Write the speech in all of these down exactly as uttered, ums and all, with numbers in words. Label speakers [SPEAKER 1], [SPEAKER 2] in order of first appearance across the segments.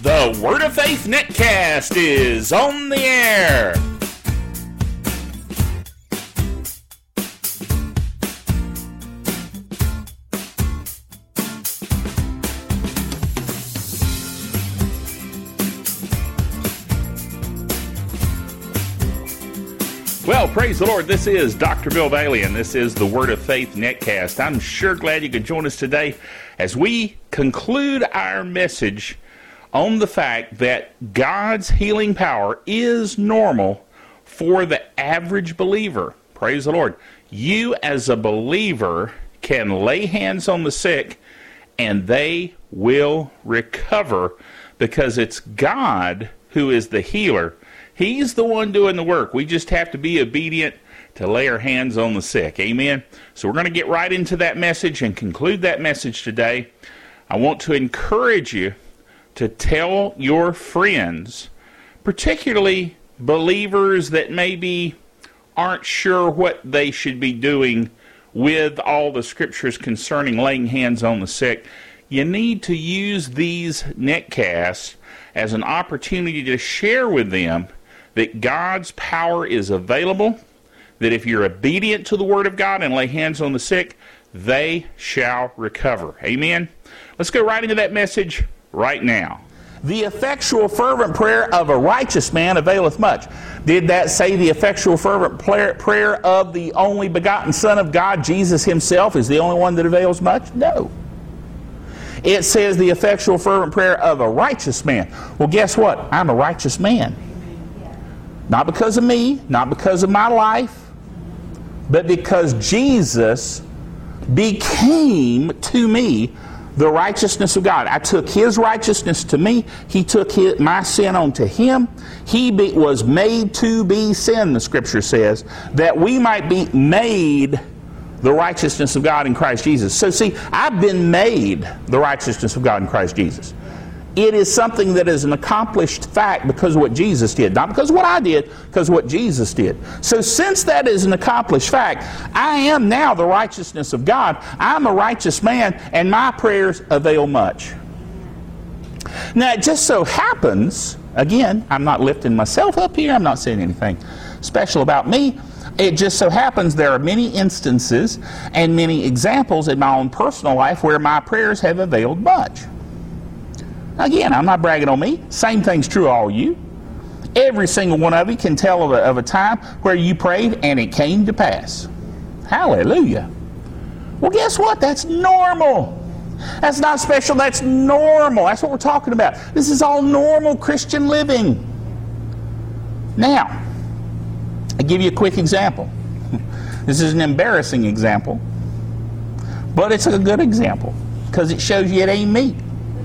[SPEAKER 1] The Word of Faith Netcast is on the air. Well, praise the Lord. This is Doctor Bill Bailey, and this is the Word of Faith Netcast. I'm sure glad you could join us today as we conclude our message on the fact that God's healing power is normal for the average believer. Praise the Lord. You as a believer can lay hands on the sick and they will recover because it's God who is the healer. He's the one doing the work. We just have to be obedient to lay our hands on the sick. Amen? So we're going to get right into that message and conclude that message today. I want to encourage you to tell your friends, particularly believers that maybe aren't sure what they should be doing with all the scriptures concerning laying hands on the sick. You need to use these netcasts as an opportunity to share with them that God's power is available, that if you're obedient to the Word of God and lay hands on the sick, they shall recover. Amen? Let's go right into that message right now. The effectual fervent prayer of a righteous man availeth much. Did that say the effectual fervent prayer of the only begotten Son of God, Jesus himself, is the only one that avails much? No. It says the effectual fervent prayer of a righteous man. Well, guess what? I'm a righteous man. Not because of me, not because of my life, but because Jesus became to me the righteousness of God. I took His righteousness to me. He took his, my sin onto Him. He be, was made to be sin, the Scripture says, that we might be made the righteousness of God in Christ Jesus. So see, I've been made the righteousness of God in Christ Jesus. It is something that is an accomplished fact because of what Jesus did. Not because of what I did, because of what Jesus did. So since that is an accomplished fact, I am now the righteousness of God. I'm a righteous man, and my prayers avail much. Now, it just so happens, again, I'm not lifting myself up here. I'm not saying anything special about me. It just so happens there are many instances and many examples in my own personal life where my prayers have availed much. Again, I'm not bragging on me. Same thing's true of all you. Every single one of you can tell of a, of a time where you prayed and it came to pass. Hallelujah. Well, guess what? That's normal. That's not special. That's normal. That's what we're talking about. This is all normal Christian living. Now, I'll give you a quick example. This is an embarrassing example, but it's a good example because it shows you it ain't me.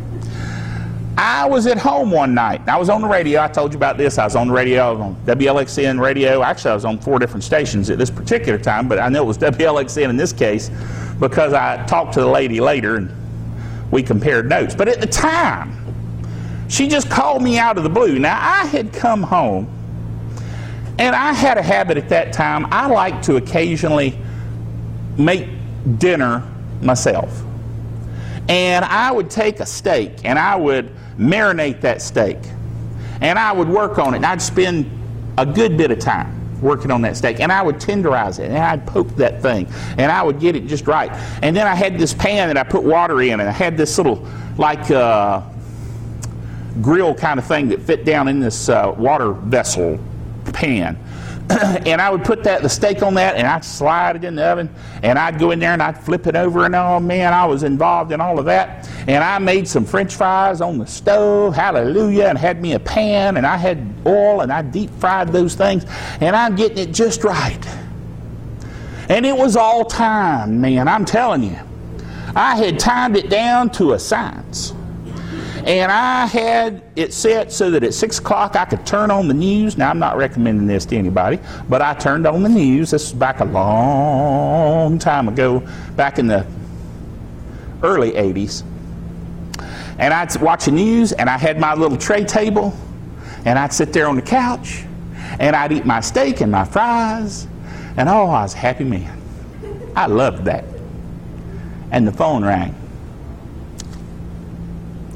[SPEAKER 1] I was at home one night. I was on the radio. I told you about this. I was on the radio. I was on W L X N radio. Actually, I was on four different stations at this particular time, but I know it was W L X N in this case because I talked to the lady later and we compared notes. But at the time, she just called me out of the blue. Now, I had come home, and I had a habit at that time. I like to occasionally make dinner myself. And I would take a steak, and I would marinate that steak. And I would work on it, and I'd spend a good bit of time working on that steak. And I would tenderize it, and I'd poke that thing, and I would get it just right. And then I had this pan that I put water in, and I had this little, like, uh, grill kind of thing that fit down in this uh, water vessel pan. And I would put that the steak on that, and I'd slide it in the oven, and I'd go in there and I'd flip it over, and oh man, I was involved in all of that. And I made some French fries on the stove, hallelujah, and had me a pan, and I had oil, and I deep fried those things, and I'm getting it just right. And it was all timed, man, I'm telling you. I had timed it down to a science. And I had it set so that at six o'clock I could turn on the news. Now, I'm not recommending this to anybody, but I turned on the news. This was back a long time ago, back in the early eighties. And I'd watch the news, and I had my little tray table, and I'd sit there on the couch, and I'd eat my steak and my fries, and oh, I was a happy man. I loved that. And the phone rang.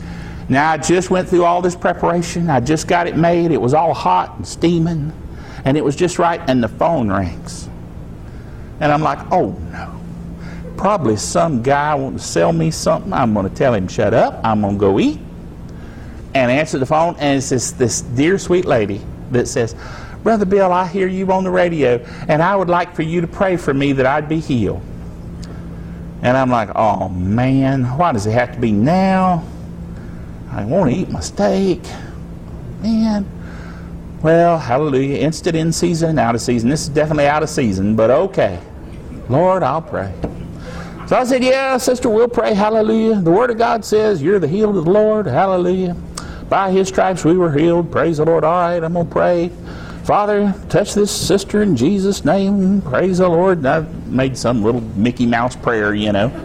[SPEAKER 1] Now, I just went through all this preparation. I just got it made. It was all hot and steaming. And it was just right, and the phone rings. And I'm like, oh, no. Probably some guy wanting to sell me something. I'm going to tell him, shut up. I'm going to go eat. And I answer the phone, and it's this, this dear, sweet lady that says, Brother Bill, I hear you on the radio, and I would like for you to pray for me that I'd be healed. And I'm like, oh, man, why does it have to be now? I want to eat my steak. Man. Well, hallelujah. Instant in season, out of season. This is definitely out of season, but okay. Lord, I'll pray. So I said, yeah, sister, we'll pray. Hallelujah. The Word of God says you're the healed of the Lord. Hallelujah. By His stripes we were healed. Praise the Lord. All right, I'm going to pray. Father, touch this sister in Jesus' name. Praise the Lord. And I made some little Mickey Mouse prayer, you know.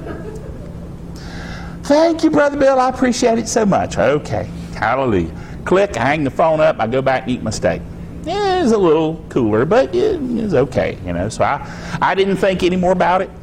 [SPEAKER 1] Thank you, Brother Bill. I appreciate it so much. Okay. Hallelujah. Click. I hang the phone up. I go back and eat my steak. Yeah, it was a little cooler, but it was okay, you know. So I, I didn't think any more about it.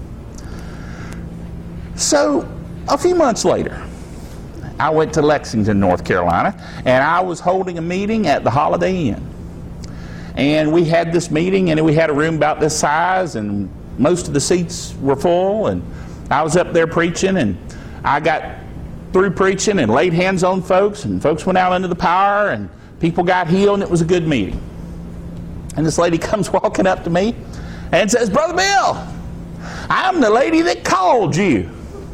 [SPEAKER 1] So a few months later, I went to Lexington, North Carolina, and I was holding a meeting at the Holiday Inn. And we had this meeting, and we had a room about this size, and most of the seats were full, and I was up there preaching, and I got through preaching and laid hands on folks, and folks went out into the power, and people got healed, and it was a good meeting. And this lady comes walking up to me and says, Brother Bill, I'm the lady that called you.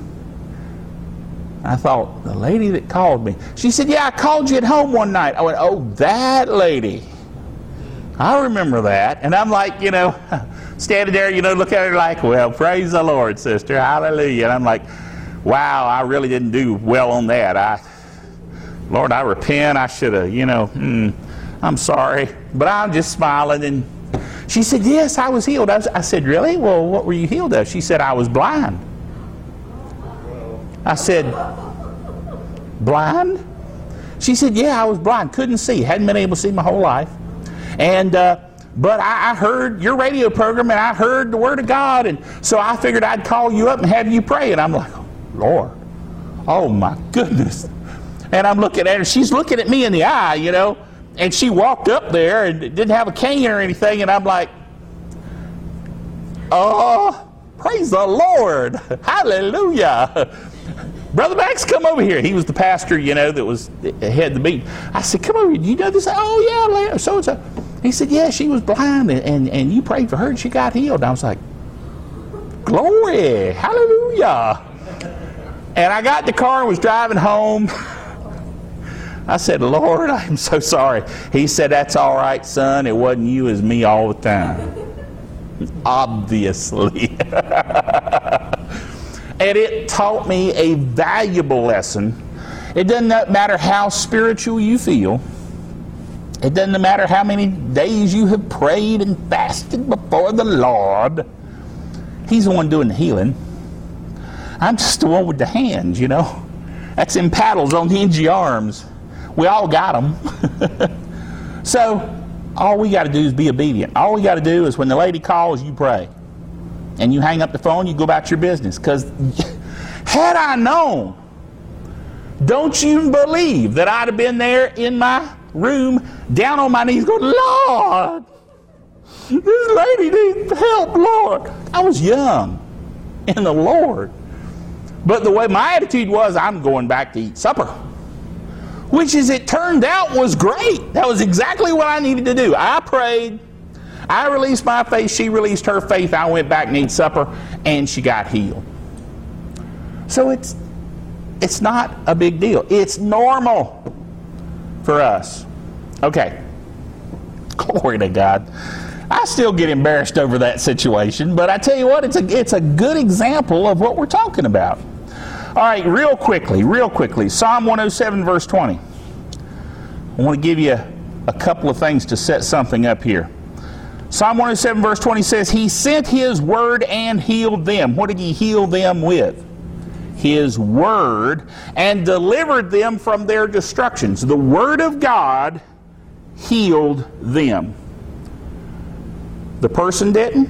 [SPEAKER 1] I thought, the lady that called me. She said, yeah, I called you at home one night. I went, oh, that lady. I remember that. And I'm like, you know, standing there, you know, look at her like, well, praise the Lord, sister. Hallelujah. And I'm like, wow, I really didn't do well on that. I, Lord, I repent. I should have, you know, mm, I'm sorry. But I'm just smiling. And she said, yes, I was healed. I, was, I said, really? Well, what were you healed of? She said, I was blind. I said, blind? She said, yeah, I was blind. Couldn't see. Hadn't been able to see my whole life. And uh, but I, I heard your radio program, and I heard the Word of God, and so I figured I'd call you up and have you pray. And I'm like, Lord, oh my goodness. And I'm looking at her. She's looking at me in the eye, you know, and she walked up there and didn't have a cane or anything, and I'm like, oh, praise the Lord. Hallelujah. Brother Max, come over here. He was the pastor, you know, that was had the meeting. I said, come over here. Do you know this? Oh, yeah, so-and-so. He said, yeah, she was blind, and, and, and you prayed for her, and she got healed. And I was like, glory, hallelujah. And I got in the car and was driving home. I said, Lord, I'm so sorry. He said, that's all right, son. It wasn't you, it was me all the time. Obviously. And it taught me a valuable lesson. It doesn't matter how spiritual you feel. It doesn't matter how many days you have prayed and fasted before the Lord. He's the one doing the healing. I'm just the one with the hands, you know. That's them paddles on the end of your arms. We all got them. So all we got to do is be obedient. All we got to do is when the lady calls, you pray. And you hang up the phone, you go about your business. Because had I known, don't you believe that I'd have been there in my room, down on my knees, going, Lord, this lady needs help, Lord. I was young in the Lord. But the way my attitude was, I'm going back to eat supper. Which, as it turned out, was great. That was exactly what I needed to do. I prayed. I released my faith. She released her faith. I went back and ate supper, and she got healed. So it's it's not a big deal. It's normal for us. Okay. Glory to God. I still get embarrassed over that situation, but I tell you what, it's a it's a good example of what we're talking about. All right, real quickly, real quickly, Psalm one oh seven, verse twenty. I want to give you a couple of things to set something up here. Psalm one oh seven, verse twenty says, He sent His word and healed them. What did He heal them with? His word, and delivered them from their destructions. The word of God healed them. The person didn't.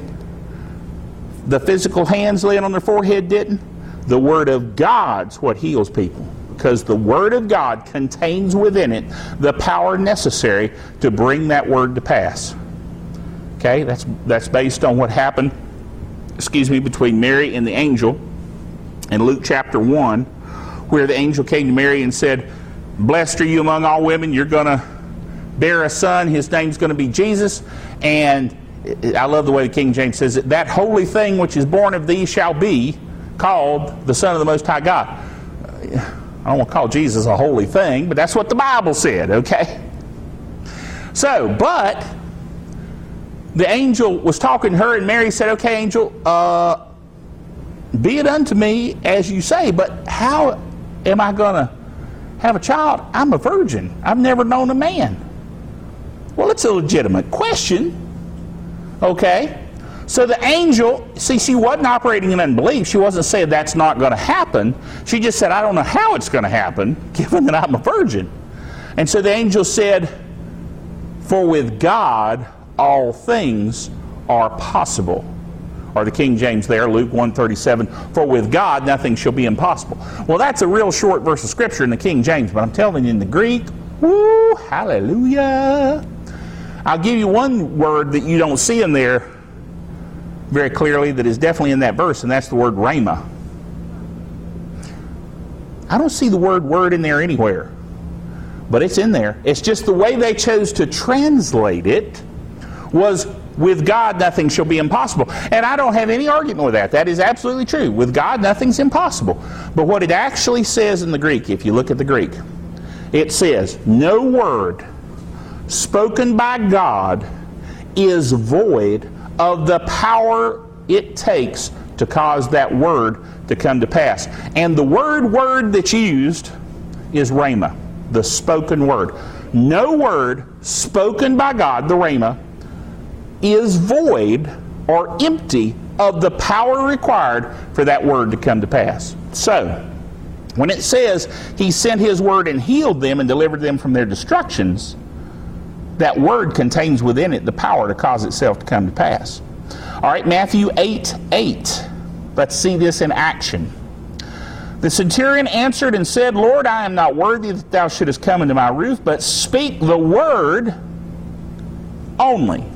[SPEAKER 1] The physical hands laying on their forehead didn't. The word of God's what heals people. because the Word of God contains within it the power necessary to bring that Word to pass. Okay, that's that's based on what happened, excuse me, between Mary and the angel in Luke chapter one, where the angel came to Mary and said, "Blessed are you among all women, you're going to bear a son, his name's going to be Jesus, and I love the way the King James says it, that holy thing which is born of thee shall be called the Son of the Most High God." I don't want to call Jesus a holy thing, but that's what the Bible said, okay? So, but the angel was talking to her, and Mary said, "Okay, angel, uh, be it unto me as you say, but how am I going to have a child? I'm a virgin. I've never known a man." Well, it's a legitimate question. Okay, so the angel, see, she wasn't operating in unbelief. She wasn't saying that's not going to happen. She just said, "I don't know how it's going to happen, given that I'm a virgin." And so the angel said, "For with God all things are possible." Or the King James there, Luke one thirty-seven, "For with God nothing shall be impossible." Well, that's a real short verse of Scripture in the King James, but I'm telling you, in the Greek, woo, hallelujah. I'll give you one word that you don't see in there very clearly that is definitely in that verse, and that's the word rhema. I don't see the word word in there anywhere, but it's in there. It's just the way they chose to translate it was, "With God nothing shall be impossible." And I don't have any argument with that. That is absolutely true. With God nothing's impossible. But what it actually says in the Greek, if you look at the Greek, it says, "No word spoken by God is void of the power it takes to cause that word to come to pass." And the word word that's used is rhema, the spoken word. No word spoken by God, the rhema, is void or empty of the power required for that word to come to pass. So, when it says He sent His word and healed them and delivered them from their destructions, that word contains within it the power to cause itself to come to pass. All right, Matthew eight eight. Let's see this in action. "The centurion answered and said, Lord, I am not worthy that thou shouldest come into my roof, but speak the word only."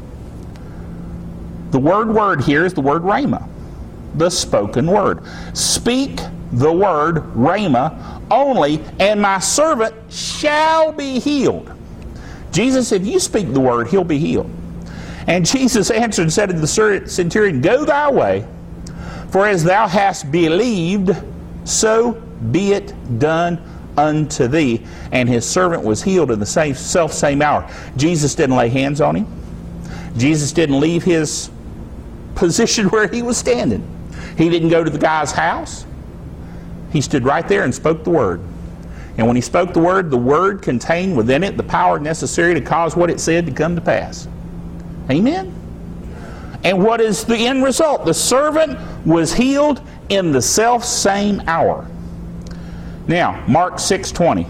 [SPEAKER 1] The word word here is the word rhema, the spoken word. "Speak the word rhema only, and my servant shall be healed." Jesus, if you speak the word, he'll be healed. And Jesus answered and said to the centurion, "Go thy way, for as thou hast believed, so be it done unto thee." And his servant was healed in the same self same hour. Jesus didn't lay hands on him. Jesus didn't leave his position where he was standing. He didn't go to the guy's house. He stood right there and spoke the word. And when he spoke the word, the word contained within it the power necessary to cause what it said to come to pass. Amen? And what is the end result? The servant was healed in the self-same hour. Now, Mark six twenty.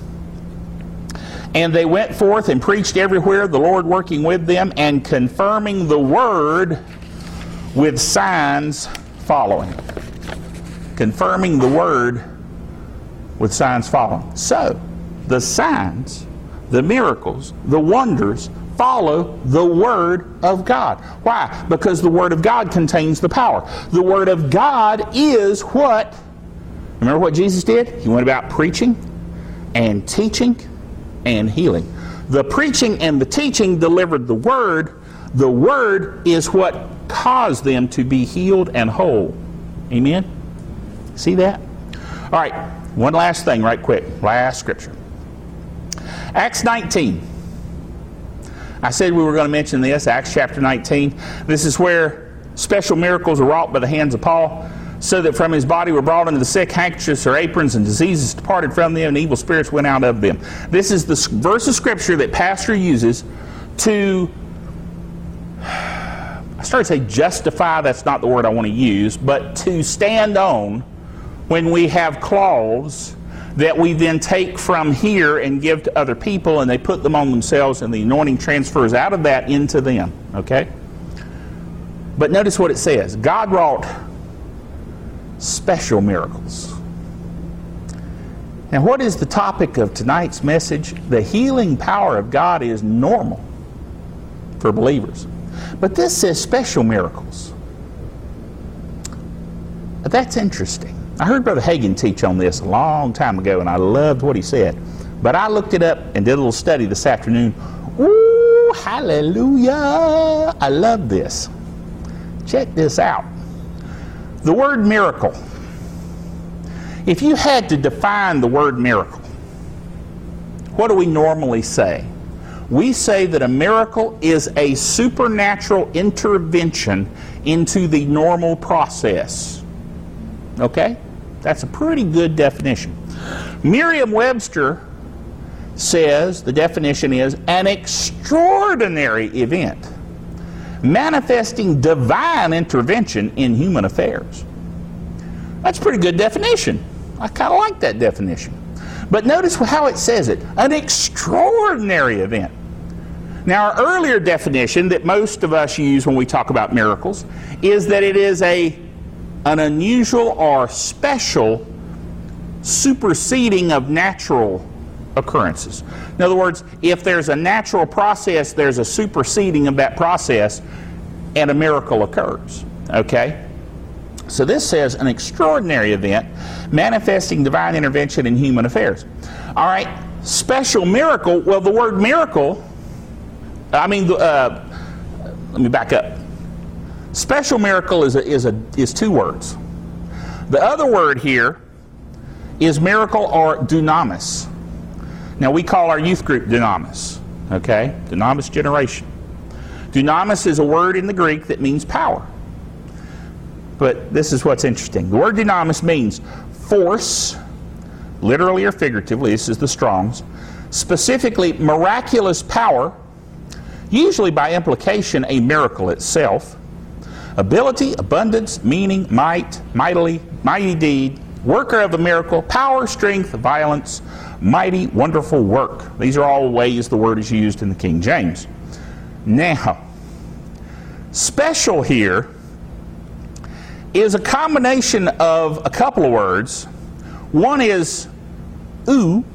[SPEAKER 1] "And they went forth and preached everywhere, the Lord working with them and confirming the word with signs following." Confirming the word with signs following. So, the signs, the miracles, the wonders follow the Word of God. Why? Because the Word of God contains the power. The Word of God is what? Remember what Jesus did? He went about preaching and teaching and healing. The preaching and the teaching delivered the Word. The Word is what caused them to be healed and whole. Amen? See that? All right. One last thing right quick. Last scripture. Acts nineteen. I said we were going to mention this. Acts chapter nineteen. This is where special miracles were wrought by the hands of Paul, so that from his body were brought unto the sick handkerchiefs or aprons, and diseases departed from them, and evil spirits went out of them. This is the verse of scripture that pastor uses to, I started to say justify, that's not the word I want to use, but to stand on when we have cloths that we then take from here and give to other people, and they put them on themselves, and the anointing transfers out of that into them. Okay? But notice what it says. God wrought special miracles Now, what is the topic of tonight's message? The healing power of God is normal for believers. But this says special miracles. That's interesting. I heard Brother Hagin teach on this a long time ago, and I loved what he said. But I looked it up and did a little study this afternoon. Ooh, hallelujah! I love this. Check this out. The word miracle. If you had to define the word miracle, what do we normally say? We say that a miracle is a supernatural intervention into the normal process. Okay? That's a pretty good definition. Merriam-Webster says the definition is an extraordinary event manifesting divine intervention in human affairs. That's a pretty good definition. I kind of like that definition. But notice how it says it. An extraordinary event. Now, our earlier definition that most of us use when we talk about miracles is that it is a an unusual or special superseding of natural occurrences. In other words, if there's a natural process, there's a superseding of that process, and a miracle occurs. Okay? So this says an extraordinary event manifesting divine intervention in human affairs. All right, special miracle. Well, the word miracle, I mean, uh, let me back up. Special miracle is a, is a is two words. The other word here is miracle or dunamis. Now we call our youth group dunamis. Okay, dunamis generation. Dunamis is a word in the Greek that means power. But this is what's interesting. The word dunamis means force, literally or figuratively. This is the Strong's. Specifically, miraculous power, usually by implication a miracle itself. Ability, abundance, meaning, might, mightily, mighty deed, worker of a miracle, power, strength, violence, mighty, wonderful work. These are all ways the word is used in the King James. Now, special here is a combination of a couple of words. One is oo.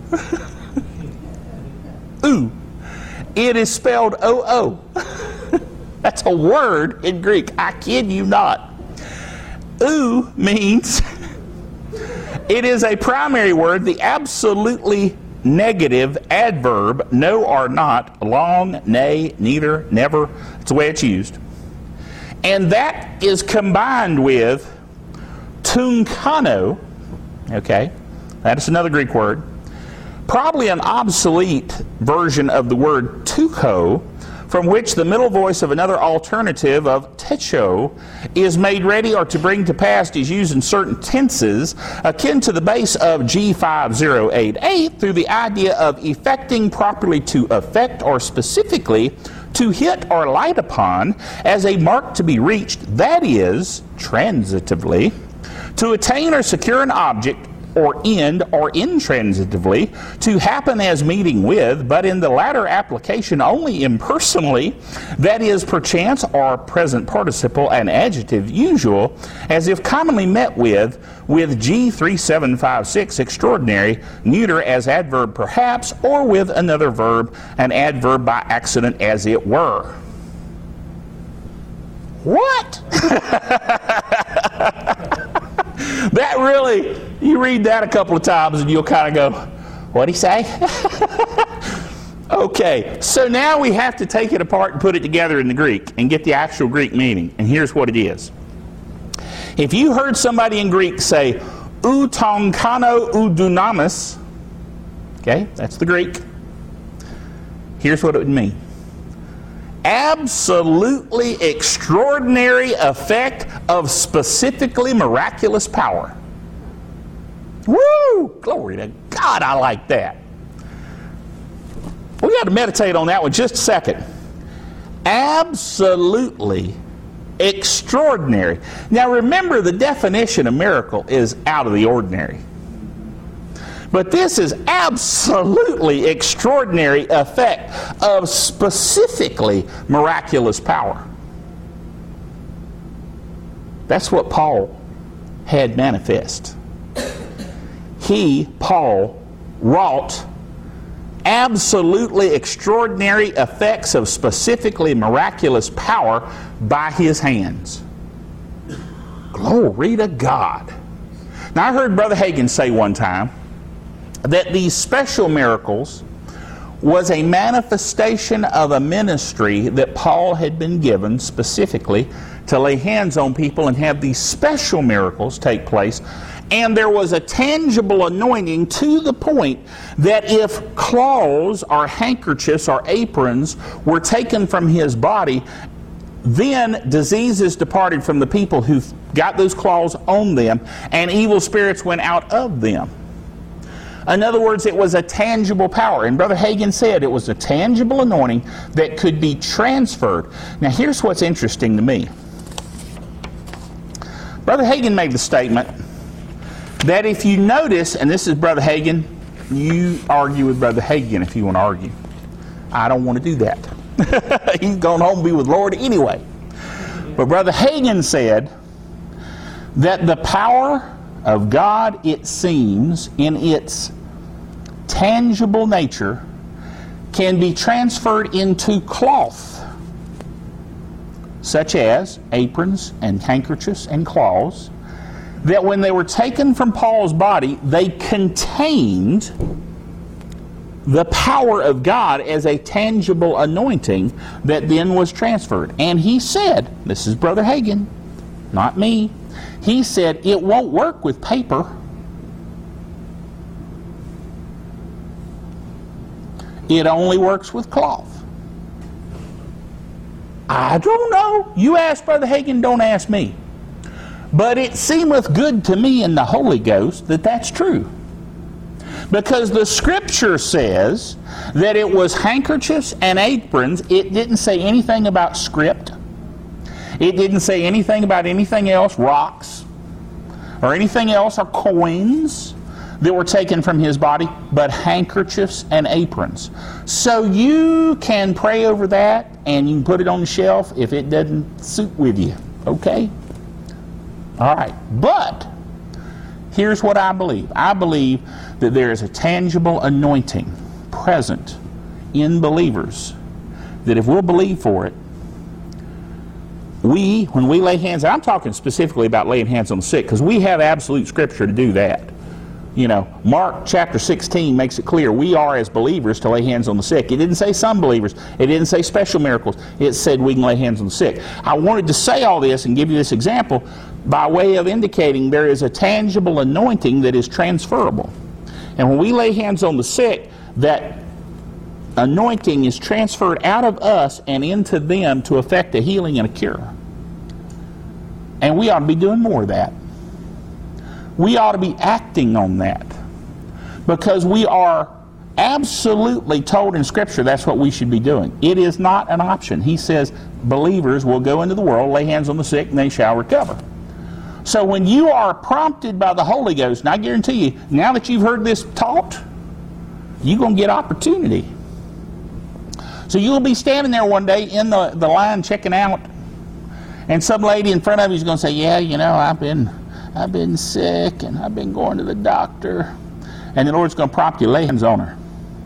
[SPEAKER 1] Oo. It is spelled O O. That's a word in Greek. I kid you not. Oo means it is a primary word, the absolutely negative adverb, no or not, long, nay, neither, never. It's the way it's used. And that is combined with tunkano, okay, that is another Greek word, probably an obsolete version of the word tuko, from which the middle voice of another alternative of techo is made ready or to bring to pass is used in certain tenses, akin to the base of G five zero eight eight, through the idea of effecting, properly to affect, or specifically to hit or light upon as a mark to be reached, that is, transitively, to attain or secure an object, or end, or intransitively, to happen as meeting with, but in the latter application only impersonally, that is, perchance, or present participle, an adjective usual, as if commonly met with, with G three seven five six, extraordinary, neuter as adverb perhaps, or with another verb, an adverb by accident as it were. What? That really, you read that a couple of times and you'll kind of go, what'd he say? Okay, so now we have to take it apart and put it together in the Greek and get the actual Greek meaning. And here's what it is. If you heard somebody in Greek say, ou tonkano ou dunamis, okay, that's the Greek. Here's what it would mean. Absolutely extraordinary effect of specifically miraculous power. Woo! Glory to God, I like that. We got to meditate on that one just a second. Absolutely extraordinary. Now remember, the definition of miracle is out of the ordinary. But this is absolutely extraordinary effect of specifically miraculous power. That's what Paul had manifest. He, Paul, wrought absolutely extraordinary effects of specifically miraculous power by his hands. Glory to God. Now, I heard Brother Hagin say one time that these special miracles was a manifestation of a ministry that Paul had been given specifically to lay hands on people and have these special miracles take place. And there was a tangible anointing to the point that if cloths or handkerchiefs or aprons were taken from his body, then diseases departed from the people who got those cloths on them, and evil spirits went out of them. In other words, it was a tangible power. And Brother Hagin said it was a tangible anointing that could be transferred. Now, here's what's interesting to me. Brother Hagin made the statement that if you notice, and this is Brother Hagin, you argue with Brother Hagin if you want to argue. I don't want to do that. He's gone home to be with the Lord anyway. But Brother Hagin said that the power of God, it seems, in its tangible nature, can be transferred into cloth, such as aprons and handkerchiefs and cloths, that when they were taken from Paul's body, they contained the power of God as a tangible anointing that then was transferred. And he said, this is Brother Hagin, not me, he said it won't work with paper. It only works with cloth. I don't know. You ask Brother Hagin, don't ask me. But it seemeth good to me in the Holy Ghost that that's true. Because the Scripture says that it was handkerchiefs and aprons. It didn't say anything about script. It didn't say anything about anything else, rocks, or anything else, or coins that were taken from his body, but handkerchiefs and aprons. So you can pray over that, and you can put it on the shelf if it doesn't suit with you. Okay? All right. But here's what I believe. I believe that there is a tangible anointing present in believers that if we'll believe for it, we, when we lay hands, I'm talking specifically about laying hands on the sick, because we have absolute Scripture to do that. You know, Mark chapter sixteen makes it clear we are as believers to lay hands on the sick. It didn't say some believers. It didn't say special miracles. It said we can lay hands on the sick. I wanted to say all this and give you this example by way of indicating there is a tangible anointing that is transferable. And when we lay hands on the sick, that anointing is transferred out of us and into them to effect a healing and a cure. And we ought to be doing more of that. We ought to be acting on that, because we are absolutely told in Scripture that's what we should be doing. It is not an option. He says believers will go into the world, lay hands on the sick, and they shall recover. So when you are prompted by the Holy Ghost, and I guarantee you, now that you've heard this taught, you're going to get opportunity. So you'll be standing there one day in the, the line checking out, and some lady in front of you is going to say, yeah, you know, I've been... I've been sick, and I've been going to the doctor. And the Lord's going to prompt you, lay hands on her.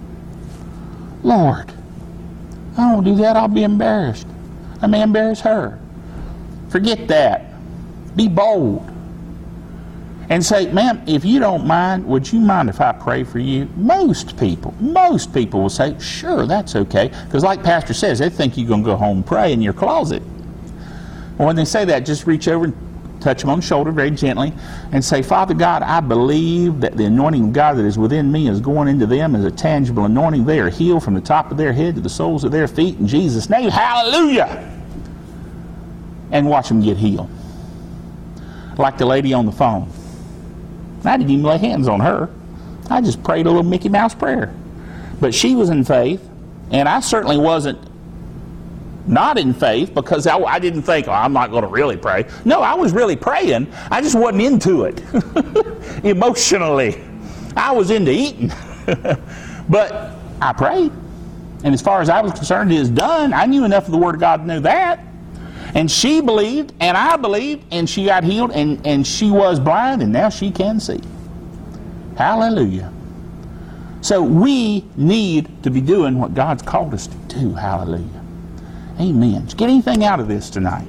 [SPEAKER 1] Lord, I won't do that. I'll be embarrassed. I may embarrass her. Forget that. Be bold. And say, ma'am, if you don't mind, would you mind if I pray for you? Most people, most people will say, sure, that's okay. Because like Pastor says, they think you're going to go home and pray in your closet. Well, when they say that, just reach over and touch them on the shoulder very gently and say, Father God, I believe that the anointing of God that is within me is going into them as a tangible anointing. They are healed from the top of their head to the soles of their feet in Jesus' name. Hallelujah! And watch them get healed. Like the lady on the phone. I didn't even lay hands on her. I just prayed a little Mickey Mouse prayer. But she was in faith, and I certainly wasn't not in faith, because I, I didn't think, oh, I'm not going to really pray. No, I was really praying. I just wasn't into it. Emotionally. I was into eating. But I prayed. And as far as I was concerned, it is done. I knew enough of the Word of God to know that. And she believed, and I believed, and she got healed, and, and she was blind, and now she can see. Hallelujah. So we need to be doing what God's called us to do. Hallelujah. Amen. Did you get anything out of this tonight?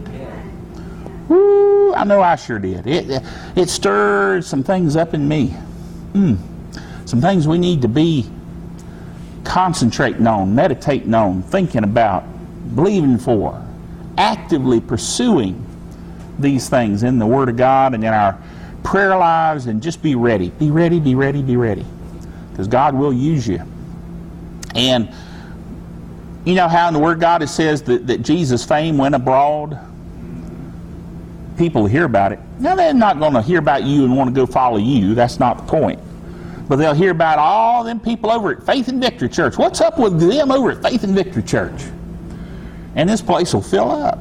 [SPEAKER 1] Woo, I know I sure did. It, it stirred some things up in me. Mm. Some things we need to be concentrating on, meditating on, thinking about, believing for, actively pursuing these things in the Word of God and in our prayer lives, and just be ready. Be ready, be ready, be ready. Because God will use you. And you know how in the Word of God it says that, that Jesus' fame went abroad? People hear about it. Now they're not going to hear about you and want to go follow you. That's not the point. But they'll hear about all them people over at Faith and Victory Church. What's up with them over at Faith and Victory Church? And this place will fill up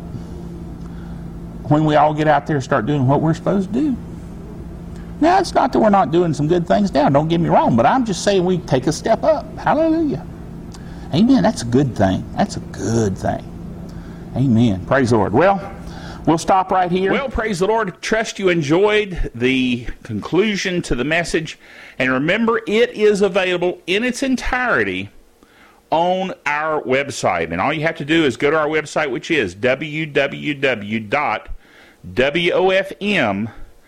[SPEAKER 1] when we all get out there and start doing what we're supposed to do. Now, it's not that we're not doing some good things now, don't get me wrong, but I'm just saying we take a step up. Hallelujah. Amen. That's a good thing. That's a good thing. Amen. Praise the Lord. Well, we'll stop right here. Well, praise the Lord. Trust you enjoyed the conclusion to the message. And remember, it is available in its entirety on our website. And all you have to do is go to our website, which is w w w dot w o f m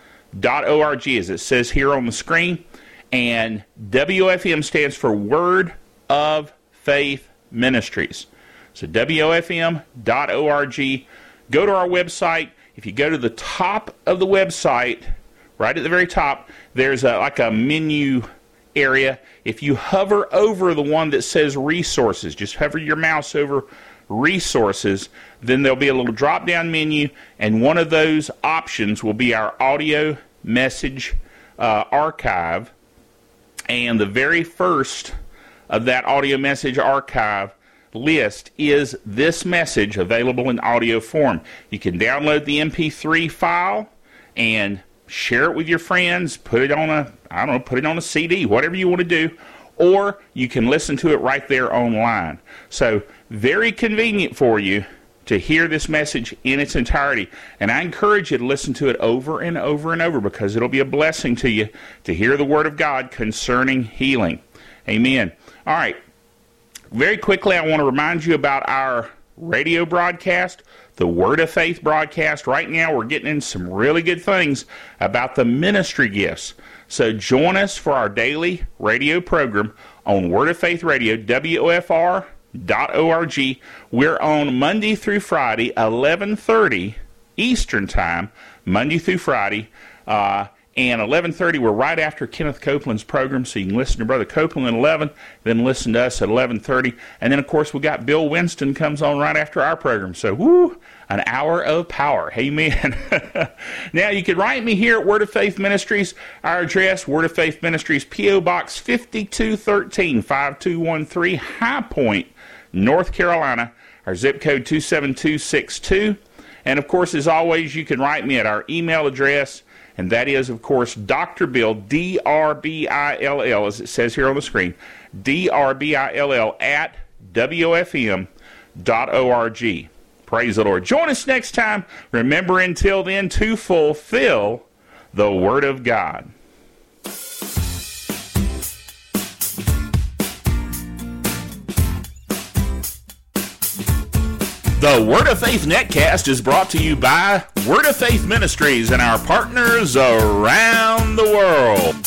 [SPEAKER 1] dot org, as it says here on the screen. And W O F M stands for Word of Faith Ministries. So w o f m dot org. Go to our website. If you go to the top of the website, right at the very top, there's a, like a menu area. If you hover over the one that says resources, just hover your mouse over resources, then there'll be a little drop-down menu, and one of those options will be our audio message uh, archive. And the very first of that audio message archive list is this message available in audio form. You can download the M P three file and share it with your friends, put it on a, I don't know, put it on a C D, whatever you want to do, or you can listen to it right there online. So, very convenient for you to hear this message in its entirety. And I encourage you to listen to it over and over and over, because it'll be a blessing to you to hear the Word of God concerning healing. Amen. All right. Very quickly, I want to remind you about our radio broadcast, the Word of Faith broadcast. Right now, we're getting in some really good things about the ministry gifts. So join us for our daily radio program on Word of Faith Radio, W O F R dot org. We're on Monday through Friday, eleven thirty Eastern Time, Monday through Friday. Uh, and eleven thirty, we're right after Kenneth Copeland's program, so you can listen to Brother Copeland at eleven, then listen to us at eleven thirty. And then, of course, we got Bill Winston comes on right after our program. So, woo, an hour of power. Amen. Now, you can write me here at Word of Faith Ministries. Our address, Word of Faith Ministries, P O Box fifty-two thirteen, five two one three, High Point, North Carolina. Our zip code two seven two six two. And, of course, as always, you can write me at our email address. And that is, of course, Doctor Bill, D R B I L L, as it says here on the screen, D R B I L L at W O F M dot org. Praise the Lord. Join us next time. Remember, until then, to fulfill the Word of God. The Word of Faith Netcast is brought to you by Word of Faith Ministries and our partners around the world.